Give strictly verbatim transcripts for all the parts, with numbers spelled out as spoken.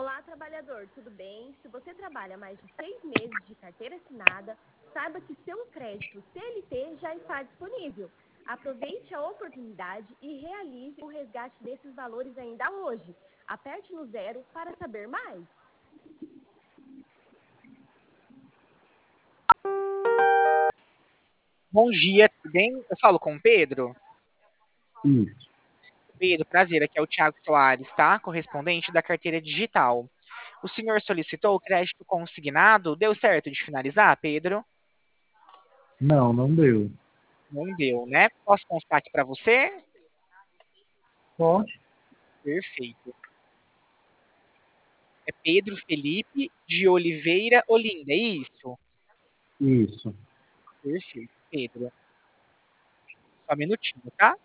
Olá, trabalhador, tudo bem? Se você trabalha mais de seis meses de carteira assinada, saiba que seu crédito C L T já está disponível. Aproveite a oportunidade e realize o resgate desses valores ainda hoje. Aperte no zero para saber mais. Bom dia, tudo bem? Eu falo com o Pedro. Isso. Pedro, prazer, aqui é o Thiago Soares, tá? Correspondente da carteira digital. O senhor solicitou o crédito consignado? Deu certo de finalizar, Pedro? Não, não deu. Não deu, né? Posso constar aqui para você? Pode? Perfeito. É Pedro Felipe de Oliveira Olinda, é isso? Isso. Perfeito, Pedro. Só um minutinho, tá?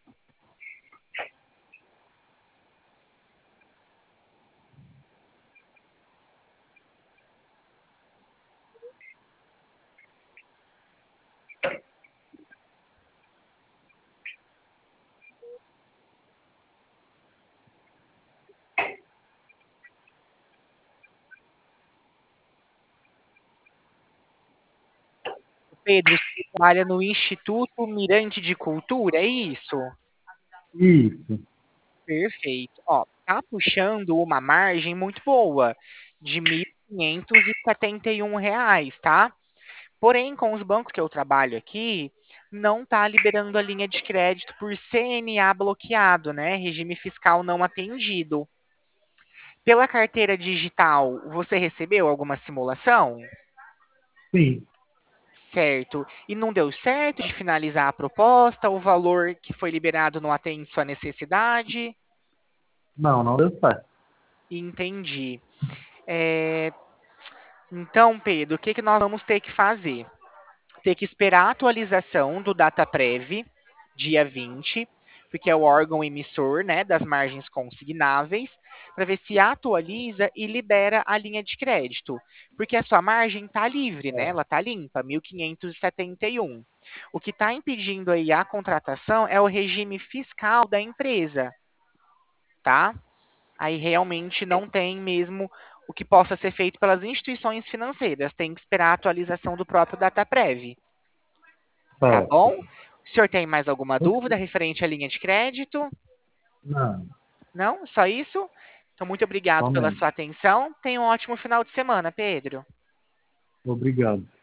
Pedro, você trabalha no Instituto Mirante de Cultura, é isso? Isso. Perfeito. Ó, tá puxando uma margem muito boa, de mil quinhentos e setenta e um reais, tá? Porém, com os bancos que eu trabalho aqui, não tá liberando a linha de crédito por C N A bloqueado, né? Regime fiscal não atendido. Pela carteira digital, você recebeu alguma simulação? Sim. Certo. E não deu certo de finalizar a proposta? O valor que foi liberado não atende sua necessidade? Não, não deu certo. Entendi. É, Então, Pedro, o que, que nós vamos ter que fazer? Ter que esperar a atualização do DataPrev, dia vinte, porque é o órgão emissor, né, das margens consignáveis, para ver se atualiza e libera a linha de crédito. Porque a sua margem está livre, né? É. Ela está limpa, mil quinhentos e setenta e um. O que está impedindo aí a contratação é o regime fiscal da empresa, tá? Aí realmente não tem mesmo o que possa ser feito pelas instituições financeiras. Tem que esperar a atualização do próprio DataPrev. Tá Certo. bom? O senhor tem mais alguma dúvida referente à linha de crédito? Não, Não? Só isso? Então, muito obrigado pela somente. sua atenção. Tenha um ótimo final de semana, Pedro. Obrigado.